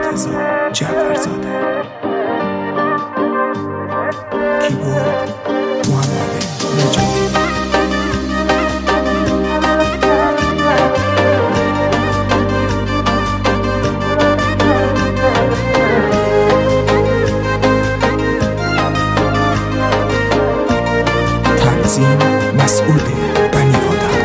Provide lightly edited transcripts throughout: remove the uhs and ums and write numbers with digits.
رضا جعفرزاده. کیبورد محمد نجاتی. تنظیم مسعود بنی آدم.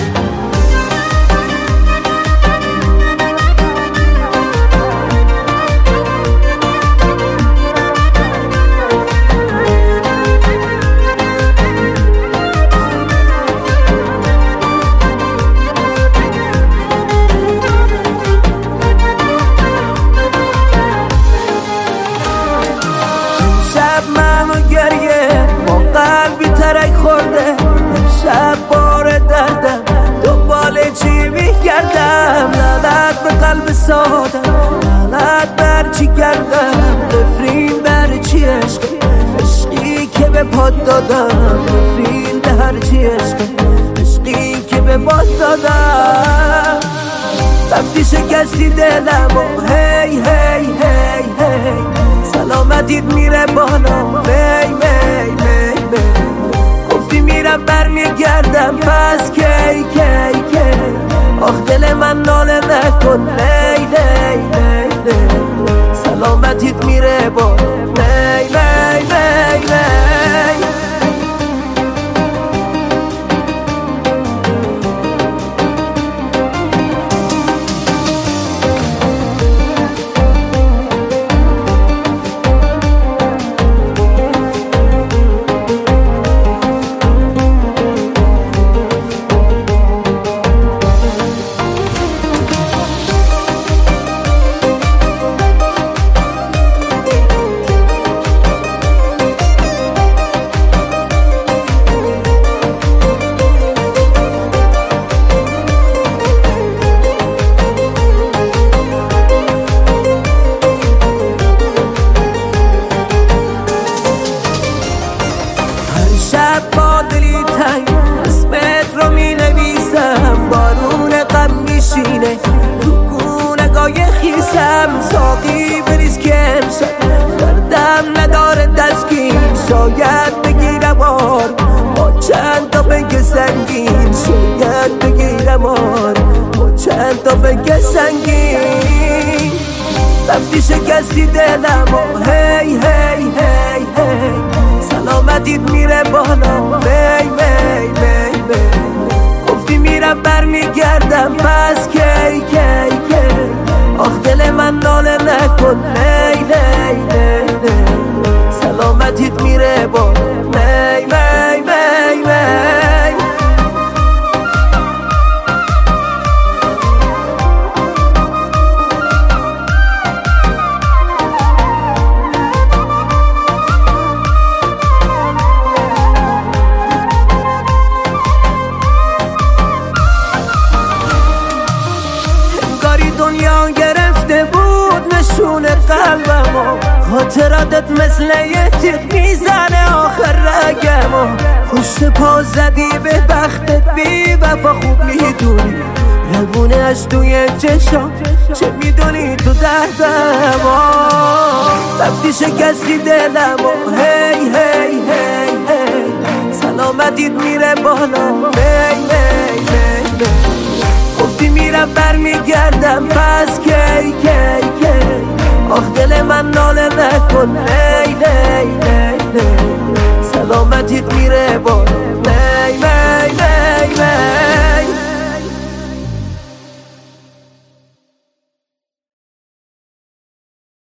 شب بار دردم دنبال چی میگردم، لعنت به قلب سادم، لعنت بر چی کردم، نفرین بر چی عشقی که به پاد دادم، نفرین در چی عشقی که به پاد دادم. رفتی شکستی دلم و هی هی هی هی سلامتیت میره بالا می می می می گفتی میرم برمیگردم پس کی کی کی آخ دل من ناله نکن لی لی لی لی سلامتیت میره بالا می می می می شب با دلی تنگ اسمت رو می نویسم، بارون غم میشینه تو گونه‌گاه خیسم، ساقی بریز که امشب دردم نداره دستگیر، شاید بگیرم آر با چند تا بگه سنگین، شاید بگیرم آر با چند تا بگه سنگین. رفتی شکستی دلم و هی هی هی هی سلامتیت میره بالا می می می می گفتی میرم برمیگردم پس کی کی کی آخ دل من ناله نکن لی لی لی لی سلامتیت میره بالا می می می می دنیا گرفته بود نشون قلبمو، خاطراتت مثل یه تیغ میزنه آخر رگمو، پشت پا زدی به بختت بی وفا خوب میدونی، روونه‌اش توی چشام چه میدونی تو دردمو. رفتی شکستی دلمو هی هی هی هی سلامتیت میره بالا می می می می گفتی میرم برمیگردم پس کی کی کی آخ دل من ناله نکن لی لی لی لی سلامتیت میره بالا